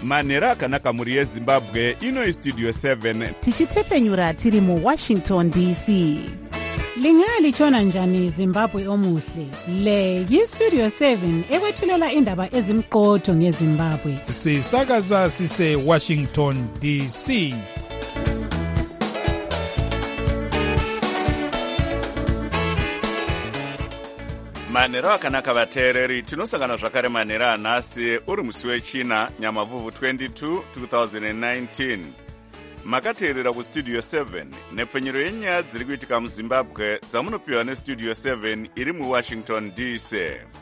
manhero akanaka mhuri yezimbabwe. Ino Studio 7 tichitefenyura tiri muWashington DC. Lingalitshona njani Zimbabwe omuhle? Le yiStudio 7 ekwethulela indaba ezimqotho ngeZimbabwe. Sisakaza sise Washington DC. manhero akanaka vateereri, tinosangana zvakare manhero anhasi uri musi wechina nyamavhuvhu 22 2019. Makateerera kuStudio 7 nepfenyero yenyaya dziri kuitika muZimbabwe dzamunopiwa neStudio 7 iri muWashington DC.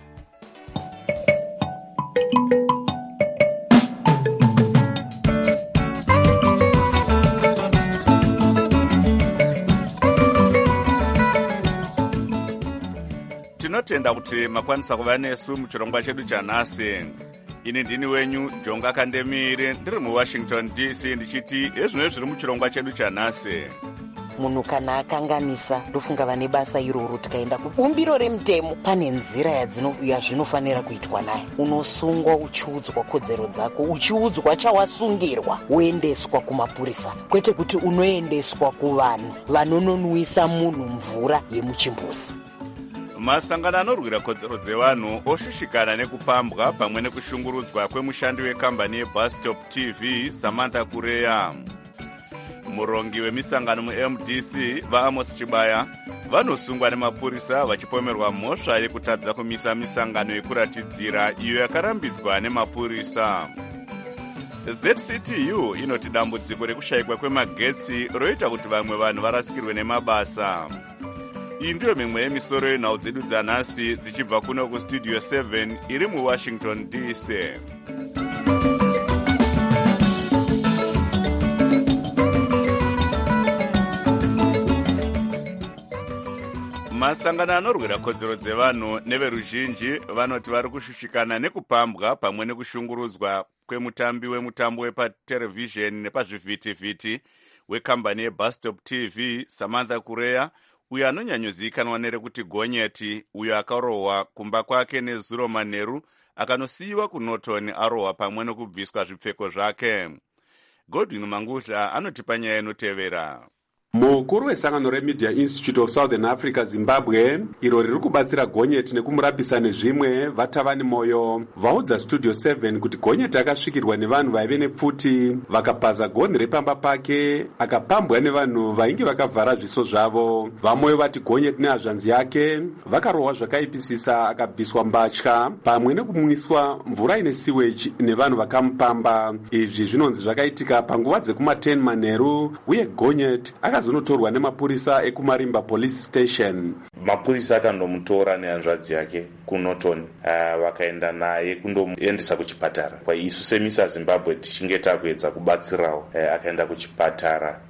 Tinotenda kuti makwanisa kuva nesu muchirongwa chedu chanhasi. Ini ndini wenyu Jonga Kandemire ndiri muWashington DC ndichiti ezvino zviri muchirongwa chedu chanhasi. Munhu kana akanganisa ndofunga vane basa iroro tikaenda kubumbiro remutemo pane nzira yazvinofanira kuitwa naye. Unosungwa uchiudzwa kodzero dzako, uchiudzwa chawasungirwa, woendeswa kumapurisa, kwete kuti unoendeswa kuvanhu vanononwisa munhu mvura yemuchimbuzi. Masangano anorwira kodzero dzevanhu oshushikana nekupambwa pamwe nekushungurudzwa kwemushandi wekambani yeBusstop TV Samantha Kureya. Murongi wemisangano muMDC vaAmos Chibaya vanosungwa nemapurisa vachipomerwa mhosva yekutadza kumisa misangano yekuratidzira iyo yakarambidzwa nemapurisa. ZCTU inoti dambudziko rekushayikwa kwemagetsi roita kuti vamwe vanhu varasikirwe nemabasa. Iyi ndiyo mimwe yemisoro yenhau dzedu dzanhasi dzichibva kuno kuStudio 7 iri muWashington DC. Masangano anorwira kodzero dzevanhu neveruzhinji vanoti vari kushushikana nekupambwa pamwe nekushungurudzwa kwemutambi wemutambo wepaterevhizheni nepazvivhitivhiti wekambani yeBusstop TV Samantha Kureya, uyo anonyanyozikanwa nerekuti Gonyeti, uyo akarohwa kumba kwake nezuro manheru akanosiyiwa kuNorton arohwa pamwe nekubviswa zvipfeko zvake. Godwin Mangudla anotipa nyaya inotevera. Mukuru wesangano reMedia Institute of Southern Africa Zimbabwe iro riri kubatsira Gonyeti nekumurapisa nezvimwe vatavani moyo vaudza Studio 7 kuti Gonyeti akasvikirwa nevanhu vaive nepfuti vakapaza gonhi repamba pake akapambwa nevanhu vainge vakavhara zviso zvavo. Vamoyo vati Gonyeti nehazvanzi yake vakarohwa zvakaipisisa akabviswa mbatya pamwe nekumwiswa mvura ine sewage nevanhu vakamupamba. Izvi zvinonzi zvakaitika panguva dzekuma10 manheru uye Gonyeti akazonotorwa nemapurisa ekumarimba police station. Mapurisa akandomutora nehanzvadzi yake kuNorton vakaenda naye kundomuendesa kuchipatara. Kwa isu semisa Zimbabwe tichinge takuedza kubatsirawo akaenda kuchipatara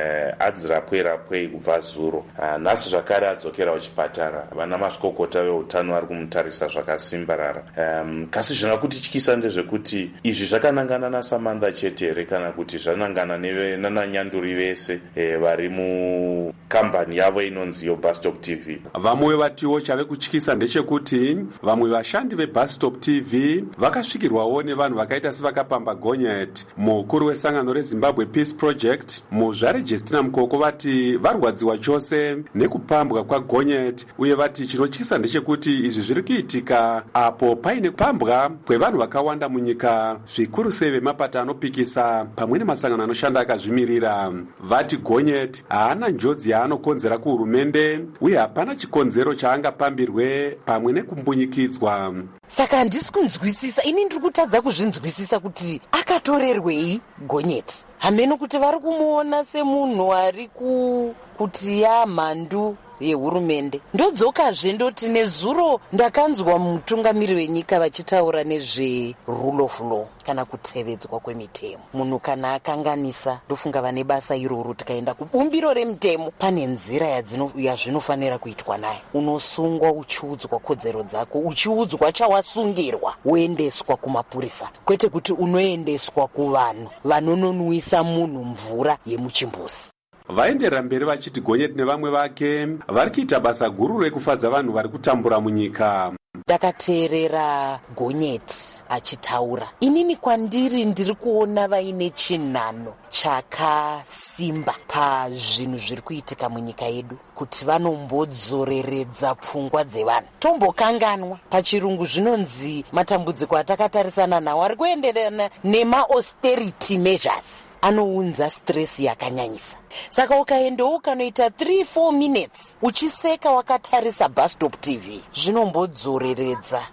adzirapwe kubva zuro. Nhasi zvakare adzokera kuchipatara. Vana mazvikokota veutano vari kumutarisa zvakasimbarara. Kasi zvina kutityisa ndezvekuti izvi zvakanangana naSamantha chete here kana kuti zvanangana nananyanduri vese vari mukambani yavo inonzi yoBusstop TV. Vamwe vatiwo chave kutyisa ndechekuti vamwe vashandi veBusstop TV vakasvikirwawo nevanhu vakaita sevakapamba Gonyeti. Mukuru wesangano reZimbabwe Peace Project Muzvare Justina Mukoko vati varwadziwa chose nekupambwa kwaGonyeti uye vati chinotyisa ndechekuti izvi zviri kuitika apo paine kupambwa kwevanhu vakawanda munyika, zvikuru sei vemapato anopikisa pamwe nemasangano anoshanda akazvimirira. Vati Gonyeti haana njodzi yaanokonzera kuhurumende uye hapana chikonzero chaangapambirwe pamwe nekumbunyikidzwa. Saka handisi kunzwisisa, ini ndiri kutadza kuzvinzwisisa kuti akatorerwei Gonyeti. Hameno kuti vari kumuona semunhu ari kuti mhandu yehurumende. Ndodzokazve ndoti nezuro ndakanzwa mutungamiri wenyika vachitaura nezve rule of law kana kutevedzwa kwemitemo. Munhu kana akanganisa ndofunga vane basa iroro tikaenda kubumbiro remutemo pane nzira yazvinofanira kuitwa naye. Unosungwa uchiudzwa kodzero dzako, uchiudzwa chawasungirwa, woendeswa kumapurisa, kwete kuti unoendeswa kuvanhu vanononwisa munhu mvura yemuchimbuzi. Vaenderera mberi vachiti Gonyeti nevamwe vake vari kuita basa guru rekufadza vanhu vari kutambura munyika. takateerera Gonyeti achitaura. Inini kwandiri ndiri kuona vaine chinhano chakasimba pazvinhu zviri kuitika munyika yedu, kuti vanombodzoreredza pfungwa dzevanhu. Tombokanganwa pachirungu zvinonzi matambudziko atakatarisana nawo ari kuenderana nema-austerity measures anounza stress yakanyanyisa. Saka ukaendawo ukanoita 3-4 minutes uchiseka wakatarisa Bustop TV, zvinombodzireredza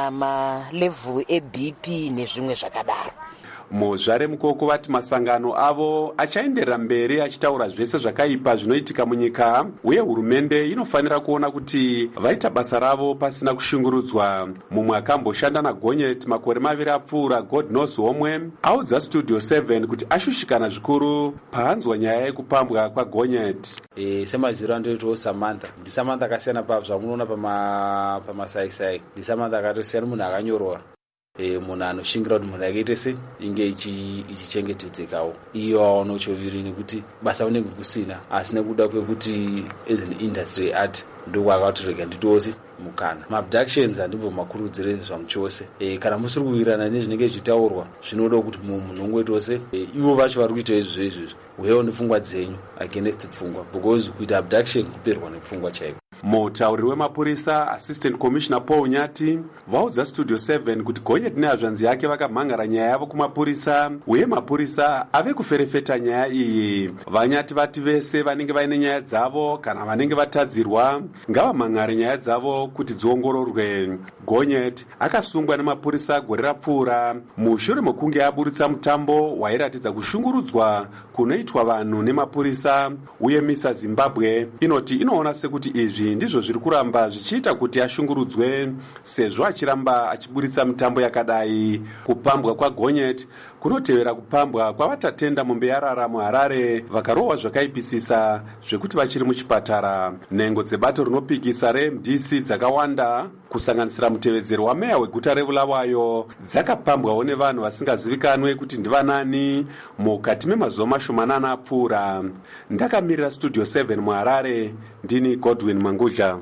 level eBP nezvimwe zvakadaro. Muzvare mukoko vati masangano avo achaenderera mberi achitaura zvese zvakaipa zvinoitika munyika, uye hurumende inofanira kuona kuti vaita basa ravo pasina kushungurudzwa. Mumwe akamboshanda naGonyeti makore 2 apfuura, God Knows Homwe, audza Studio 7 kuti ashushikana zvikuru paanzwa nyaya yekupambwa kwaGonyeti. Semaziro andoitawo Samantha. Ndisamantha akasiyana zvamunoona pamasaisai. Ndisamantha akatosiyana munhu akanyorwa. Munhu anoshingira kuti munhu akaite se inge ichichengetedzekawo. Iyo aona choviri nekuti basa unenge kusina, asi nekuda kwekuti as an industry art ndiko akati rega nditose mukana. Maabductions handimbo makurudzire zvamuchose. Kana musiri kuwirirana nezvinenge zvitaurwa, zvinoda kuti munhu ungwetose ivo vacho vari kuita izvozvo wewo nepfungwa dzenyu against pfungwa, because kuita abduction kuperwa nepfungwa chaiko. Mutauriri wemapurisa Assistant Commissioner Paul Nyati vaudza Studio 7 kuti Gonyeti nehazvanzi yake vakamhangara nyaya yavo kumapurisa, uye mapurisa ave kuferefeta nyaya iyi. Vanyati vati vese vanenge vaine nyaya dzavo kana vanenge vatadzirwa ngavamhangare nyaya dzavo kuti dziongororwe. Gonyeti akasungwa nemapurisa gore rapfuura mushure mekunge aburitsa mutambo wairatidza kushungurudzwa kunoitwa vanhu nemapurisa, uye Misa Zimbabwe inoti inoona sekuti izvi ndizvo zviri kuramba zvichiita kuti ashungurudzwe, sezvo achiramba achiburitsa mitambo yakadai. Kupambwa kwaGonyeti kunotevera kupambwa kwavatatenda muMbeyarara muHarare vakarohwa zvakaipisisa zvekuti vachiri muchipatara. Nhengo dzebato rinopikisa reMDC dzakawanda kusanganisira mutevedzeri wameya weguta reBulawayo dzakapambwawo nevanhu vasingazivikanwe kuti ndivanani mukati memazuva mashomanana apfuura. Ndakamirira Studio 7 muHarare, ndini Godwin Mangudla.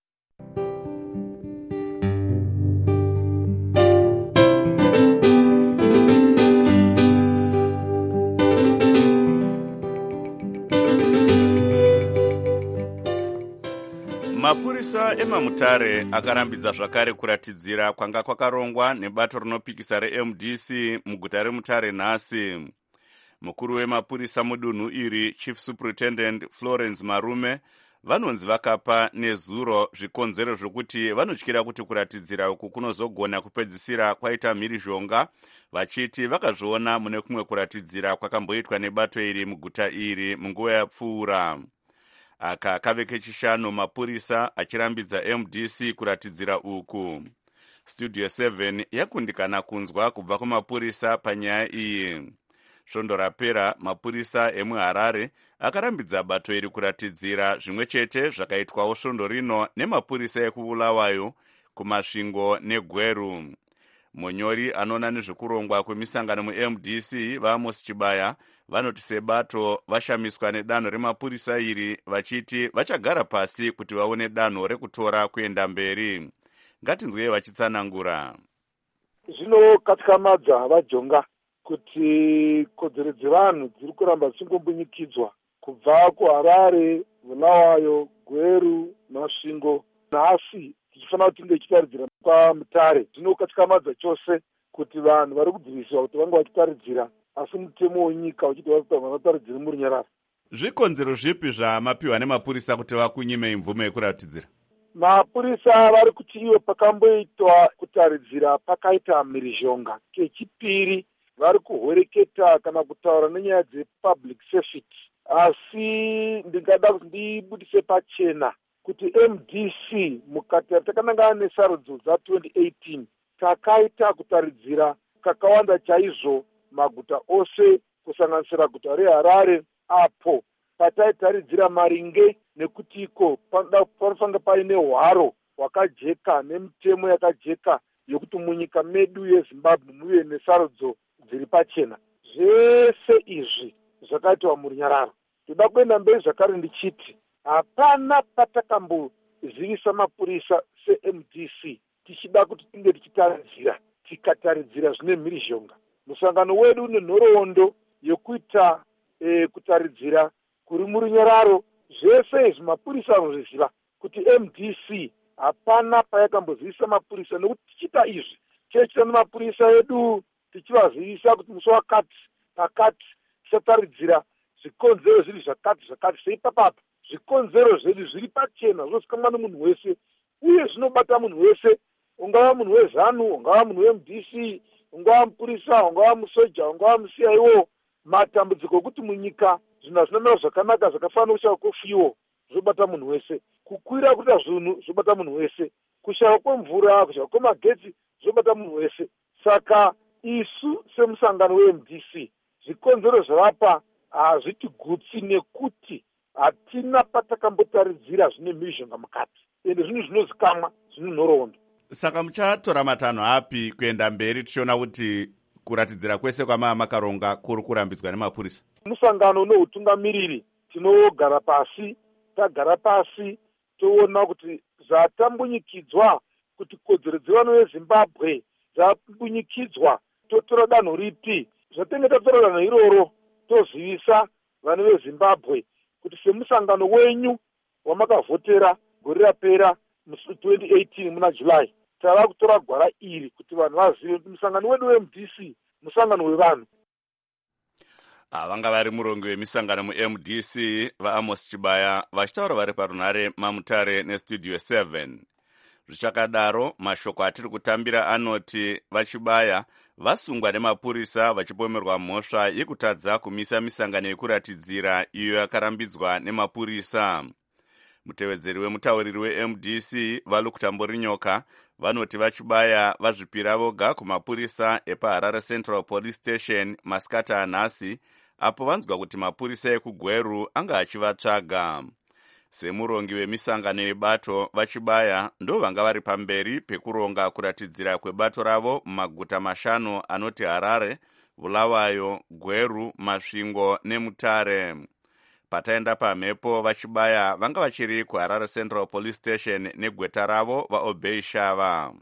Mapurisa emaMutare akarambidza zvakare kuratidzira kwanga kwakarongwa nebato rinopikisa reMDC muguta reMutare nhasi. Mukuru wemapurisa mudunhu iri, Chief Superintendent Florence Marume, vanonzi vakapa nezuro zvikonzero zvokuti vanotyira kuti kuratidzira uku kunozogona kupedzisira kwaita mhirizhonga, vachiti vakazviona mune kumwe kuratidzira kwakamboitwa nebato iri muguta iri munguva yapfuura. Aka kave kechishanu mapurisa achirambidza MDC kuratidzira uku. Studio 7 yakundikana kunzwa kubva kumapurisa panyaya iyi. Svondo rapera mapurisa emuHarare akarambidza bato iri kuratidzira, zvimwe chete zvakaitwawo svondo rino nemapurisa ekuBulawayo, kuMasvingo neGweru. Munyori anoona nezvekurongwa kwemisangano muMDC Vamos Chibaya vanoti sebato vashamiswa nedanho remapurisa iri, vachiti vachagara pasi kuti vaone danho rekutora kuenda mberi. Ngatinzwei vachitsanangura. Zvinokatyamadza vajonga kuti kodzero dzevanhu dziri kuramba dzichingobunyikidzwa kubva kuHarare, Bulawayo, Gweru, Masvingo. Nhasi tichifanira kuti tinge tichitaridzira kwaMutare. Zvinokatyamadza chose kuti vanhu vari kudziviswa kuti vange vachitaridzira, asi mutemo wenyika uchiti vanotaridzira murunyararo. Zvikonzero zvipi zvamapiwa nemapurisa kuti vakunyime mvumo yekuratidzira? Mapurisa vari kuti iwe pakamboitwa kutaridzira pakaita mhirizhonga. Kechipiri, vari kuhoreketa kana kutaura nenyaya dzepublic safety. Asi ndingada kuti ndibudise pachena kuti MDC mukati takanangana nesarudzo dza2018 takaita kutaridzira kakawanda chaizvo maguta ose kusanganisira guta reHarare, apo pataitaridzira maringe nekuti iko panofanira paine hwaro hwakajeka nemitemo yakajeka yokuti munyika medu yeZimbabwe muve nesarudzo dziri pachena. Zvese izvi zvakaitwa murunyararo. Toda kuenda mberi zvakare ndichiti hapana patakambozivisa mapurisa seMDC tichida kuti tinge tikataridzira zvine mhirizhonga. Musangano wedu une nhoroondo yokuita kutaridzira kuri murunyararo. Zvese izvi mapurisa anozviziva kuti MDC hapana payakambozivisa mapurisa, nekuti tichita izvi tichita nemapurisa edu tichivazivisa kuti musi wakati pakati tisataridzira zvikonzero zviri zvakati seipapapa. Zvikonzero zvedu zviri pachena, zvosikamwa nemunhu wese uye zvinobata munhu wese, ungava munhu wezanu, ungava munhu weMDC, ungava mupurisa, ungava musoja, ungava muCIO. Matambudziko okuti munyika zvinhu hazvinomira zvakanaka zvakafanana kushaya kwefuyo zvobata munhu wese, kukwira kuita zvinhu zvobata munhu wese, kushaya kwemvura, kushaya kwemagetsi zvobata munhu wese. Saka isu semusangano weMDC zvikonzero zvavapa hazvitigutsi nekuti hatina patakambotaridzira zvine mhirizhonga mukati, ende zvinhu zvinozikamwa zvine nhoroondo. Saka muchatora matanho api kuenda mberi tichiona kuti kuratidzira kwese kwamakaronga kuri kurambidzwa nemapurisa? Musangano neutungamiriri tinogara pasi, tagara pasi toona kuti zvatambunyikidzwa kuti kodzero dzevana veZimbabwe dzambunyikidzwa, totora danho ripi. Zvatenge tatora danho iroro tozivisa vana veZimbabwe kuti semusangano wenyu wamakavhotera gore rapera musi 2018 muna July, tava kutora gwara iri kuti vanhu vazive kuti musangano wedu weMDC musangano wevanhu. Vanga vari murongi wemisangano muMDC vaAmos Chibaya vachitaura vari parunhare maMutare neStudio 7. Zvichakadaro, mashoko atiri kutambira anoti vaChibaya vasungwa nemapurisa vachipomerwa mhosva yekutadza kumisa misangano yekuratidzira iyo yakarambidzwa nemapurisa. Mutevedzeri wemutauriri weMDC Valukutamborinyoka vanoti vaChibaya vazvipira voga kumapurisa epaHarare Central Police Station masikati anhasi, apo vanzwa kuti mapurisa ekuGweru anga achivatsvaga. Semurongi wemisangano yebato, vaChibaya ndo vanga vari pamberi pekuronga kuratidzira kwebato ravo mumaguta mashanu anoti Harare, Bulawayo, Gweru, Masvingo neMutare. Pataenda pamhepo, vaChibaya vanga vachiri kuHarare Central Police Station negweta ravo vaObey Shava.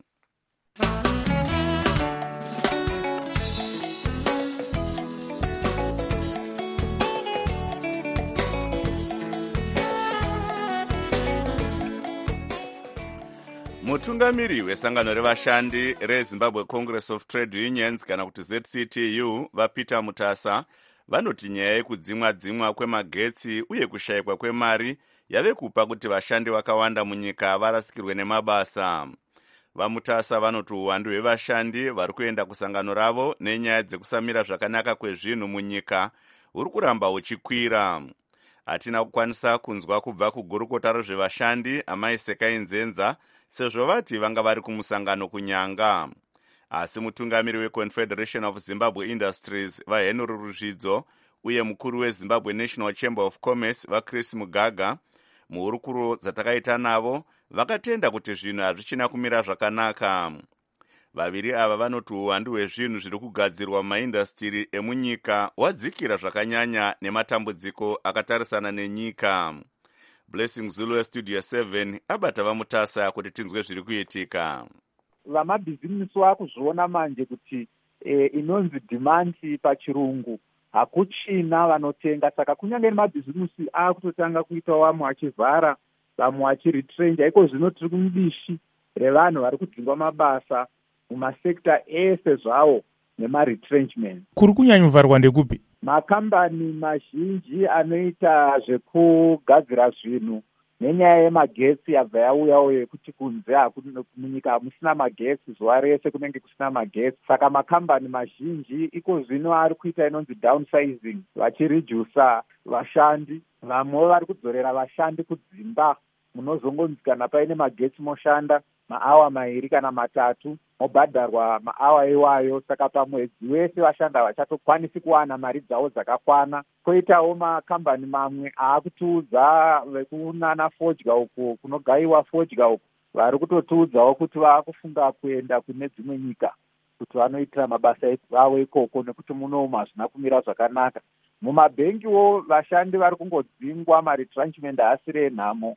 Mutungamiri wesangano revashandi reZimbabwe Congress of Trade Unions kana kuti ZCTU vaPeter Mutasa vanoti nyaya yekudzimwa kwemagetsi uye kushayikwa kwemari yave kupa kuti vashandi vakawanda munyika varasikirwe nemabasa. VaMutasa vanoti uwandu hwevashandi vari kuenda kusangano ravo nenyaya dzekusamira zvakanaka kwezvinhu munyika uri kuramba huchikwira. Hatina kukwanisa kunzwa kubva kugurukota rezvevashandi Amai Sekai Nzenza sezvo vati vanga vari kumusangano kunyanga. Asi mutungamiri weConfederation of Zimbabwe Industries vaHenry Ruzvidzo uye mukuru weZimbabwe National Chamber of Commerce vaChris Mugaga muhurukuro dzatakaita navo vakatenda kuti zvinhu hazvichina kumira zvakanaka. Vaviri ava vanoti uwandu hwezvinhu zviri kugadzirwa mumaindastiri emunyika hwadzikira zvakanyanya nematambudziko akatarisana nenyika. Blessing Zulu weStudio 7 abata vaMutasa kuti tinzwe zviri kuitika. Vamabhizinisi vakuzviona manje kuti inonzi demand pachirungu hakuchina vanotenga, saka kunyange nemabhizinisi akutotanga kuita vamwe achivhara vamwe achiritrenja. Iko zvino tiri kumudishi revanhu vari kudzingwa mabasa mumasekta ese zvawo nemaretrenchment. Kuri kunyanyovharwa ndekupi? Makambani mazhinji anoita zvekugadzira zvinhu nenyaya yemagetsi yabva yauyawo yekuti kunze munyika hamusina magetsi, zuva rese kunenge kusina magetsi. Saka makambani mazhinji iko zvino ari kuita inonzi downsizing, vachiredusa vashandi. Vamwe vari kudzorera vashandi kudzimba, munozongonzi kana paine magetsi moshanda maawa 2 kana 3 mobhadharwa maawa iwayo. Saka pamwedzi wese vashandi havachatokwanisi kuwana mari dzavo dzakakwana. Koitawo makambani mamwe aakutiudza vekunana fodya uko kunogayiwa fodya uko, vari kutotiudzawo kuti vaakufunga kuenda kune dzimwe nyika kuti vanoitira mabasa avo ikoko nekuti munomu hazvina kumira zvakanaka. Mumabhengiwo vashandi vari kungodzingwa, maretrenchment haasiri enhamo.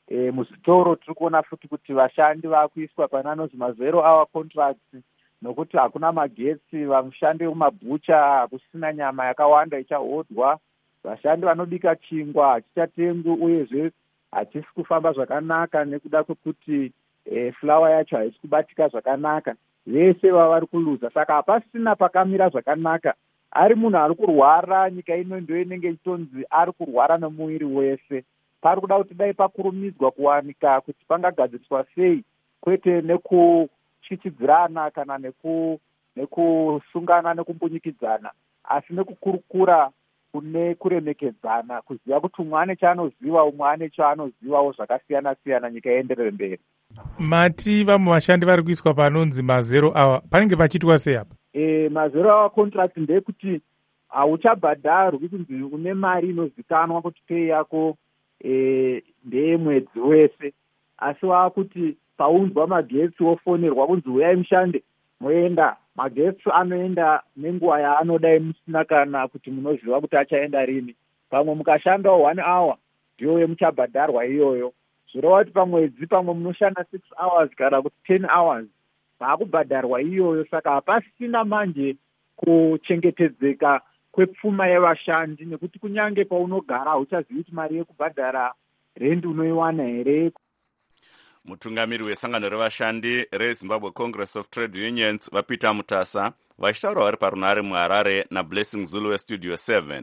muzvitoro tiri kuona futi kuti vashandi vakuiswa pane anonzi ma0 hour contracts nokuti hakuna magetsi. Vashandi vemumabhucha hakusina nyama yakawanda ichahodwa. Vashandi vanobika chingwa hachichatengwi uyezve hachisi kufamba zvakanaka nekuda kwekuti fulawa yacho haisi kubatika zvakanaka. Vese vari kuluza, saka hapasina pakamira zvakanaka. Ari munhu ari kurwara, nyika ino ndo inenge ichitonzi ari kurwara nemuviri wese. Pari kuda kuti dai pakurumidzwa kuwanika kuti pangagadziriswa sei, kwete nekuchichidzirana kana nekusungana nekumbunyikidzana, asi nekukurukura kune kuremekedzana, kuziva kuti umwe ane chaanoziva, umwe ane chaanozivawo zvakasiyana siyana, nyika ienderere mberi. Mati vamwe vashandi vari kuiswa panonzi ma0 hour, panenge pachiitwa sei apa? Ma0 hour contract ndeyekuti hauchabhadharwi kunzi une mari inozikanwa kuti pei yako ndeye mwedzi wese, asi wakuti paunzwa magetsi wofonerwa kunzi uyai mushande, moenda. Magetsi anoenda nenguva yaanodai musina kana kuti munoziva kuti achaenda rini. Pamwe mukashandawo 1 hour ndiyo yemuchabhadharwa iyoyo. Zvoreva kuti pamwedzi pamwe munoshanda 6 hours kana kuti 10 hours vaakubhadharwa iyoyo. Saka hapasina manje kuchengetedzeka kwepfuma yevashandi, nekuti kunyange paunogara hauchazivi kuti mari yekubhadhara rendi unoiwana here. Mutungamiri wesangano revashandi reZimbabwe Congress of Trade Unions vaPeter Mutasa vachitaura vari parunare muHarare naBlessing Zulu weStudio 7.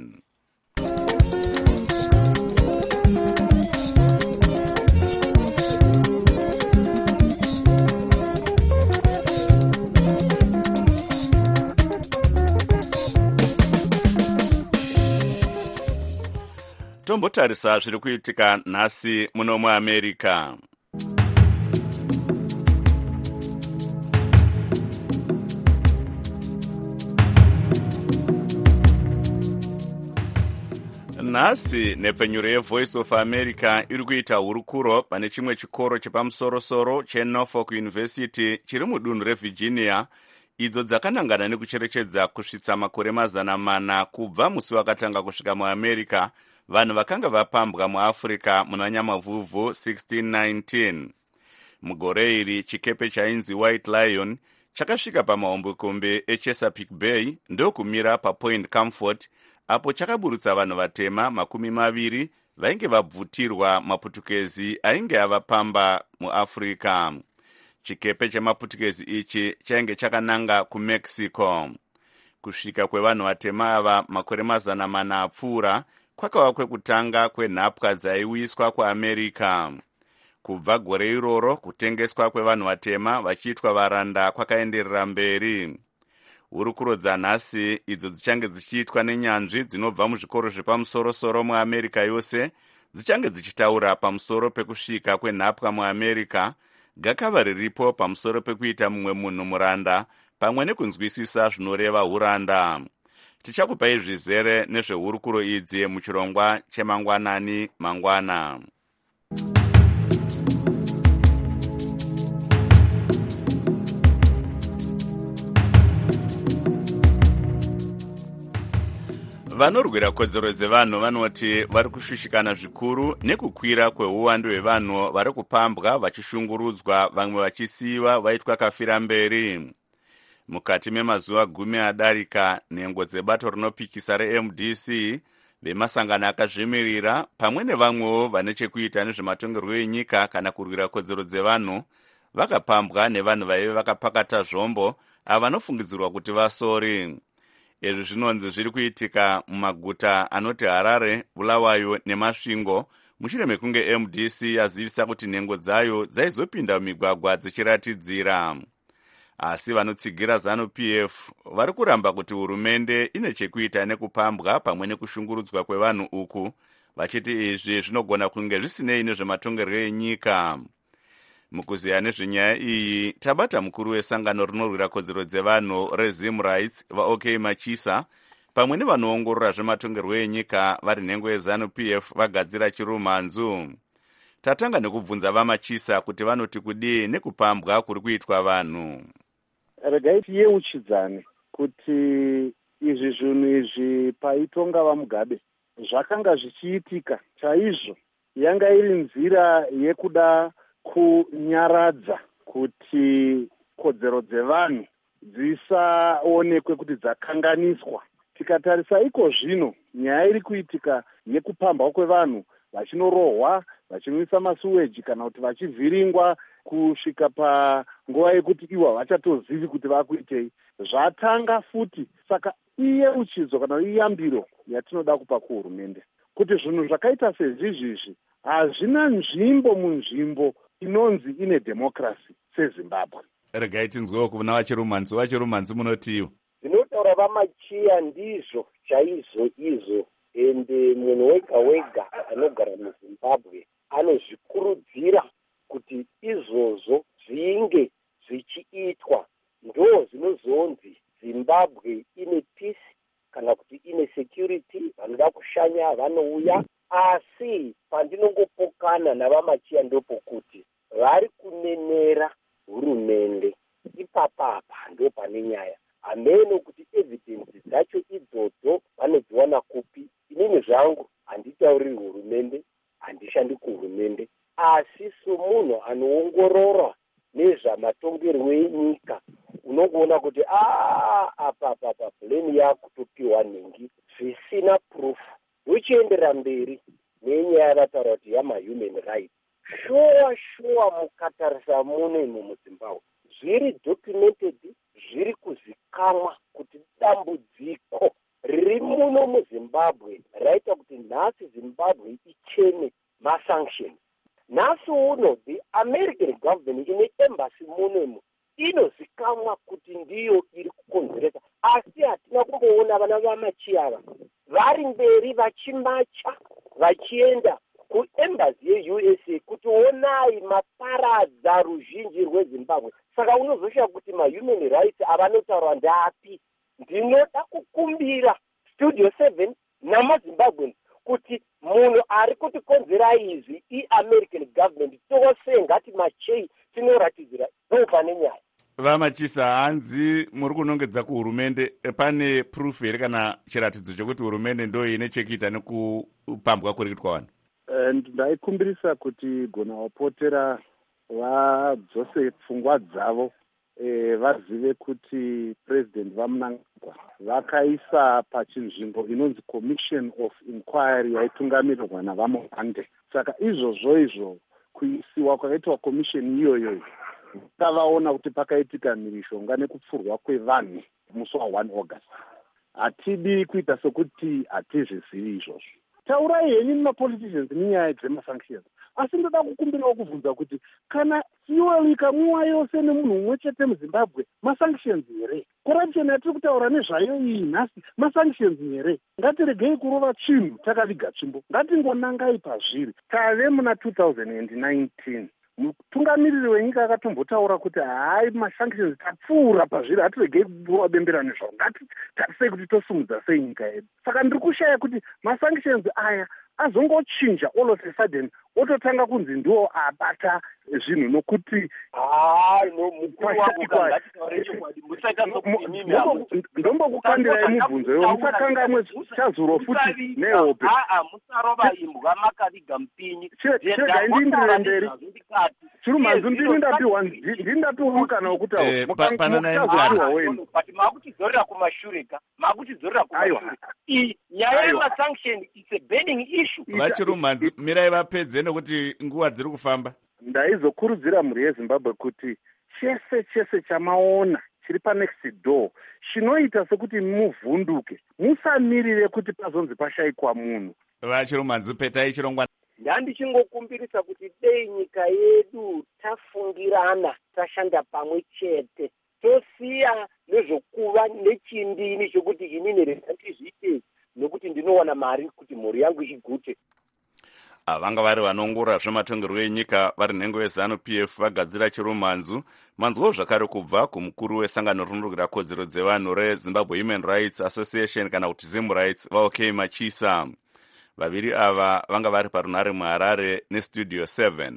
Tombotarisa zviri kuitika nhasi muno muAmerica. Nhasi nepfenyuro yeVoice of America iri kuita hurukuro pane chimwe chikoro chepamusoro-soro cheNorfolk University chiri mudunhu reVirginia, idzo dzakanangana nekucherechedza kusvitsa makore 400 kubva musi wakatanga kusvika muAmerica vanhu vakanga vapambwa muAfrica muna Nyamavhuvhu 1619. Mugore iri chikepe chainzi White Lion chakasvika pamahombekombe eChesapeake Bay ndokumira paPoint Comfort, apo chakaburutsa vanhu vatema 20 vainge vabvutirwa maputukezi ainge avapamba muAfrica. Chikepe chemaputukezi ichi chainge chakananga kuMexico. Kusvika kwevanhu vatema ava makore 400 apfuura kwakava kwekutanga kwenhapwa dzaiuyiswa kuAmerica. Kubva gore iroro kutengeswa kwevanhu vatema vachiitwa varanda kwakaenderera mberi. Hurukuro dzanhasi idzo dzichange dzichiitwa nenyanzvi dzinobva muzvikoro zvepamusoro-soro muAmerica yose, dzichange dzichitaura pamusoro pekusvika kwenhapwa muAmerica, gakava riripo pamusoro pekuita mumwe munhu muranda, pamwe nekunzwisisa zvinoreva uranda. Tichakupai zvizere nezvehurukuro idzi muchirongwa chemangwanani mangwana. Vanorwira kodzero dzevanhu vanoti vari kushushikana zvikuru nekukwira kweuwandu hwevanhu vari kupambwa vachishungurudzwa, vamwe vachisiyiwa vaitwa kafira mberi. Mukati memazuva 10 adarika, nhengo dzebato rinopikisa reMDC, vemasangano akazvimirira pamwe nevamwewo vane chekuita nezvematongerwo enyika kana kurwira kodzero dzevanhu vakapambwa nevanhu vaive vakapakata zvombo avanofungidzirwa kuti vasori. Izvi zvinonzi zviri kuitika mumaguta anoti Harare, Bulawayo neMasvingo, mushure mekunge MDC yazivisa kuti nhengo dzayo dzaizopinda mumigwagwa dzichiratidzira. Asi vanotsigira ZANU-PF vari kuramba kuti hurumende ine chekuita nekupambwa pamwe nekushungurudzwa kwevanhu uku, vachiti izvi zvinogona kunge zvisinei nezvematongerwo enyika. Mukuziya nezvenyaya iyi, tabata mukuru wesangano rinorwira kodzero dzevanhu reZim Rights vaOK Machisa, pamwe nevanoongorora zvematongerwo enyika vari nhengo yeZANU-PF vagadzira chirumhanzu. Tatanga nekubvunza vaMachisa kuti vanoti kudii nekupambwa kuri kuitwa vanhu. Regai tiyeuchidzane kuti izvi zvinhu izvi paitonga vaMugabe zvakanga zvichiitika chaizvo yanga iri nzira yekuda kunyaradza kuti kodzero dzevanhu dzisaonekwe kuti dzakanganiswa. Tikatarisa iko zvino nyaya iri kuitika yekupambwa kwevanhu vachinorohwa, vachinwisa masuweji kana kuti vachivhiringwa kusvika panguva yekuti ivo havachatozivi kuti vakuitei, zvatanga futi. Saka iyeuchidzo kana iyambiro yatinoda kupa kuhurumende kuti zvinhu zvakaita sezvizvizvi hazvina nzvimbo munzvimbo inonzi ine dhemokirasi sezimbabwe. Regai tinzwewo kuna vachirumanzi. Vachirumanzi munotiwo zvinotaura vamachiya ndizvo chaizvo izvo, ende munhu wega wega anogara muzimbabwe anozvikurudzira kuti izvozvo zvinge zvichiitwa. Ndo zvinozonzi Zimbabwe ine peace kana kuti ine security. Vanoda kushanya vanouya, asi pandinongopokana navamachiya ndopokuti vari kunenera hurumende. Ipapapa ndo pane nyaya ameno kuti evidence dzacho idzodzo vanodziwana kupi. Inini zvangu handitauriri hurumende, handishandi kuhurumende, asi somunhu anoongorora nezvamatongerwo enyika unongoona kuti apa plani yakutopiwa nhingi zvisina proof. Uchiendera mberi nenyaya yavataura kuti yamahuman rights, shuwa mukatarisa munemo muzimbabwe zviri documented, zviri kuzikamwa kuti dambudziko riri muno muzimbabwe raita kuti nhasi zimbabwe ichene masanctions. Nhasi uno the American government ine embassy munemo inozikamwa kuti ndiyo iri kukonzeresa, asi hatina kumboona vana vamachiyava vari mberi vachimacha vachienda kuembassy yeUSA kuti onai maparadza ruzhinji rwezimbabwe. Saka unozosvika kuti mahuman rights avanotaura ndapi. Ndinoda kukumbira Studio 7 namazimbabweans kuti munhu ari kutikonzera izvi iamerican government tose ngati machei tinoratidzira ndopane nyaya. Vamachisa, hanzi muri kunongedza kuhurumende, pane proof here kana chiratidzo chokuti hurumende ndo ine chekuita nekupambwa kuri kuitwa vanhu? Ndaikumbirisa kuti gona wapotera vadzose pfungwa dzavo, vazive kuti president vamunangagwa vakaisa pachinzvimbo inonzi commission of inquiry yaitungamirirwa navamahande. Saka izvo kuisiwa kwakaitwa commission iyoyo tavaona kuti pakaitika mhirishonga nekupfurwa kwevanhu musi wa1 August. Hatidi kuita sokuti hatizvizivi izvozvo. Taurai henyu mapoliticians nenyaya dzemasanctions, asi ndoda kukumbirawo kubvunza kuti kana fuel ikamuwa yose nemunhu mumwe chete muzimbabwe, masanctions here? Corruption yatiri kutaura nezvayo iyi nhasi, masanctions here? Ngatiregei kurova chinhu takaviga tsvimbo, ngatingonangai pazviri. Tave muna 2019 mutungamiriri wenyika akatombotaura kuti hai masanctions tapfuura pazviri, hatiregei kurova bembera nezvavo, ngatitarisei kuti tosumudza sei nyika yedu. Saka ndiri kushaya kuti masanctions aya azongochinja all of a sudden ototanga kunzi ndiwo abata zvinhu, nokuti ndombokukandirai mubvunzo yo musakanga mwechazuro futi nehope musarova imbwa makaviga mupinyi chega ndindire mberi chirumanzu ndindapiwa mukana wekuti mukazopiwa wenu makutidzorera kumashure nyaya yemasanction is a burning issue. Vachirumanzi, mirai vapedze nekuti nguva dziri kufamba. Ndaizokurudzira mhuri yeZimbabwe kuti chese chamaona chiri panext door chinoita sekuti muvhunduke, musamirire kuti pazonzi pashayikwa munhu. Vachirumanzi, petai chirongwa. Ndandichingokumbirisa kuti dei nyika yedu tafungirana, tashanda pamwe chete, tosiya nezvokuva nechindini chokuti inini ndizviite nokuti ndinowana mari kuti mhuri yangu igute. Vanga vari vanongora zvematongerwo enyika vari nhengo yeZANU-PF vagadzira chirumanzu. Manzwo zvakare kubva kumukuru wesangano rinogara kodzero dzevanhu reZimbabwe Human Rights Association kana kuti ZimRights, vaOK Machisa. Vaviri ava vanga vari parunare muHarare neStudio 7.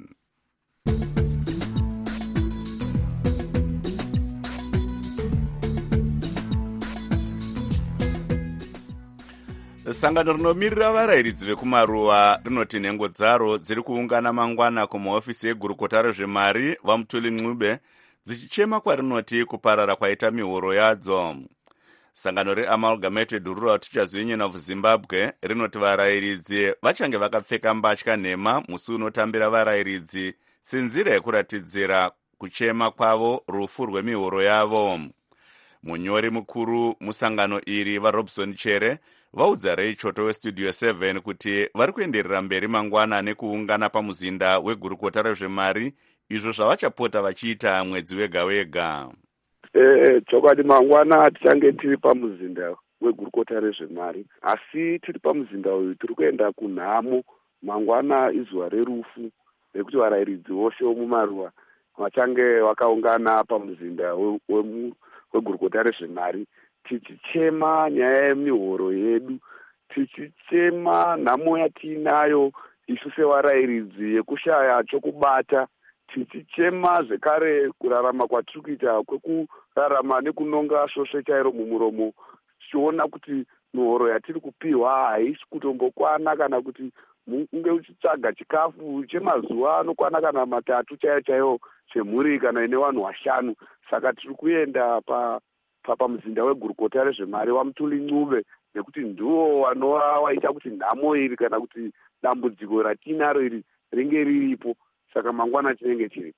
sangano rinomirira varayiridzi vekumaruwa rinoti nhengo dzaro dziri kuungana mangwana kumahofisi egurukota rezvemari vaMutuli Ncube dzichichema kwarinoti kuparara kwaita mihoro yadzo. Sangano reAmalgamated Rural Teachers Union of Zimbabwe rinoti varayiridzi vachange vakapfeka mbatya nhema musi unotambira varayiridzi senzira yekuratidzira kuchema kwavo rufu rwemihoro yavo. Munyori mukuru musangano iri vaRobson Chere vaudza reichoto westudio 7 kuti vari kuenderera mberi mangwana nekuungana pamuzinda wegurukota rezvemari, izvo zvavachapota vachiita mwedzi wega wega. Chokwadi mangwana tichange tiri pamuzinda wegurukota rezvemari, asi tiri pamuzinda uyu tiri kuenda kunhamo. Mangwana izuva rerufu rekuti varayiridzi vose vomumaruwa vachange vakaungana pamuzinda wegurukota rezvemari, tichichema nyaya yemihoro yedu, tichichema nhamo yatiinayo isu sevarayiridzi yekushaya chokubata, tichichema zvekare kurarama kwatiri kuita kwekurarama nekunonga svosve chairo mumuromo, tichiona kuti mihoro yatiri kupiwa haisi kutombokwana kana kuti unge uchitsvaga chikafu chemazuva anokwana kana 3 chaiwo chemhuri kana ine vanhu 5. Saka tiri kuenda pamuzinda wegurukota rezvemari vaMutuli Ncube nekuti ndiwo vanova vaita kuti nhamo iri kana kuti dambudziko ratinaro iri ringe riripo. Saka mangwana chinenge chiripo.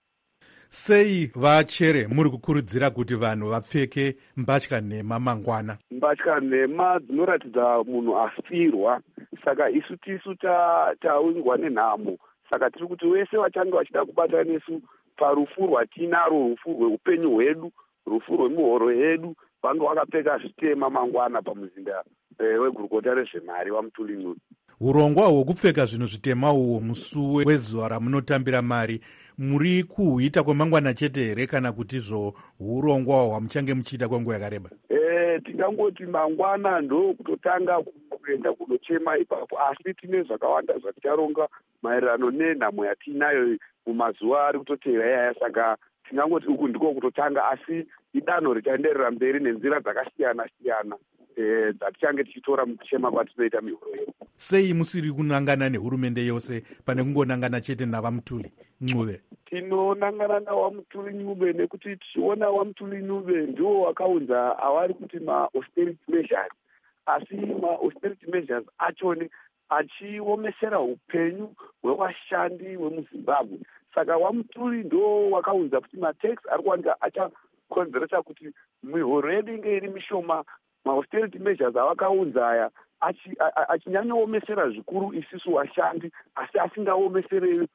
Sei vaChere muri kukurudzira kuti vanhu vapfeke mbatya nhema mangwana? Mbatya nhema dzinoratidza munhu afirwa, saka isu tisu taungwa nenhamo. Saka tiri kuti wese vachange vachida kubata nesu parufu rwatinaro, rufu rweupenyu hwedu, rufu rwemihoro yedu, vange vakapfeka zvitema mangwana pamuzinda wegurukota rezvemari vaMutuli Ncube. Urongwa hwekupfeka zvinhu zvitema uwo musuwe wezuva ramunotambira mari muri kuhuita kwemangwana chete here kana kuti zvo urongwa hwamuchange muchiita kwenguva yakareba? Tingangoti mangwana ndo kutotanga kuenda kunochema ipapo, asi tine zvakawanda zvaticharonga maererano nenhamo yatiinayo mumazuva ari kutotevera yaya. Saka tingangoti uku ndiko kutotanga, asi idanho richaenderera mberi nenzira dzakasiyana siyana dzatichange tichitora mukuchema kwatinoita mihoro yedu. Sei musiri kunangana nehurumende yose pane kungonangana chete navaMutuli Ncube? Tinonangana navaMutuli Ncube nekuti tichiona vaMutuli Ncube ndiwo wakaunza avari kuti ma-austerity measures, asi ma-austerity measures achone achiomesera upenyu hwevashandi vemuZimbabwe. Saka vaMutuli ndo wakaunza kuti matax ari kuwanika achakonzeresa kuti mihoro yedu inge iri mishoma. Ma-austerity measures avakaunza aya achinyanyoomesera zvikuru isusu vashandi, asi asingaomesere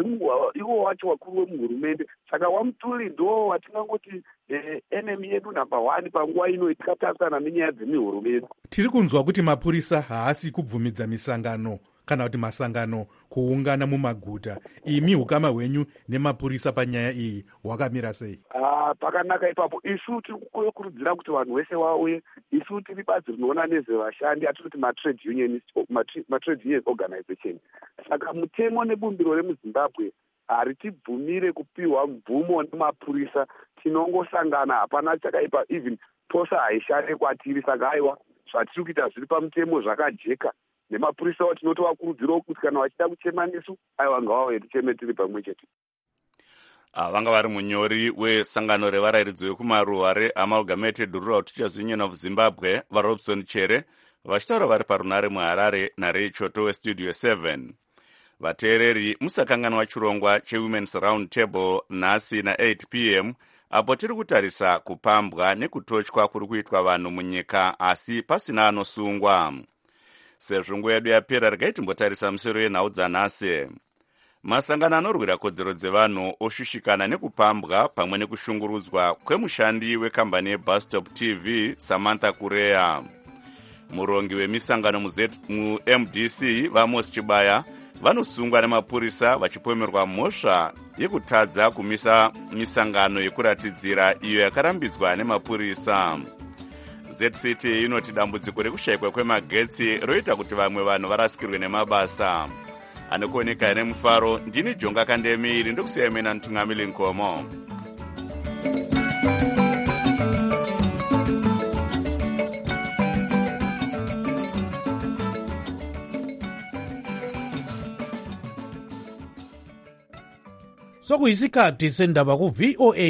ivo vacho vakuru vemuhurumende. Saka vaMutuli ndo watingangoti enemy yedu number 1 panguva ino tikatarisana nenyaya dzemihoro yedu. Tiri kunzwa kuti mapurisa haasi kubvumidza misangano kana kuti masangano kuungana mumaguta. Imi ukama hwenyu nemapurisa panyaya iyi hwakamira sei? Pakanaka ipapo. Isu tiri kukurudzira kuti vanhu vese vauye. Isu tiri bazi rinoona nezvevashandi, atiri kuti ma-trade union organization. Saka mutemo nebumbiro remuZimbabwe haritibvumire kupiwa mvumo nemapurisa. Tinongosangana, hapana chakaipa, even posa haishande kwatiri. Saka aiwa zvatiri kuita zviri pamutemo zvakajeka. Nemapurisa wo tinotovakurudzirawo kuti kana vachida kuchema nesu aiwa ngavauye ticheme tiri pamwe chete. Vanga vari munyori wesangano revarayiridzi vekumaruwa reAmalgamated Rural Teachers Union of Zimbabwe vaRobson Chere vachitaura vari parunare muHarare nareichoto westudio 7. Vateereri musakanganwa chirongwa cheWomen's Round Table nhasi na8 p.m. apo tiri kutarisa kupambwa nekutotywa kuri kuitwa vanhu munyika asi pasina anosungwa. Sezvo nguva yedu yapera, regai timbotarisa musoro yenhau dzanhasi. Masangano anorwira kodzero dzevanhu oshushikana nekupambwa pamwe nekushungurudzwa kwemushandi wekambani yeBustop TV Samantha Kureya. Murongi wemisangano muMDC Vamos Chibaya vanosungwa nemapurisa vachipomerwa mhosva yekutadza kumisa misangano yekuratidzira iyo yakarambidzwa nemapurisa. ZCT inoti dambudziko rekushayikwa kwemagetsi roita kuti vamwe vanhu varasikirwe nemabasa. Anokuoneka nemufaro, ndini Jonga Kandemiri ndokusiya mena Ntungamili Nkomo. sokuyisikhathi sendaba ku-VOA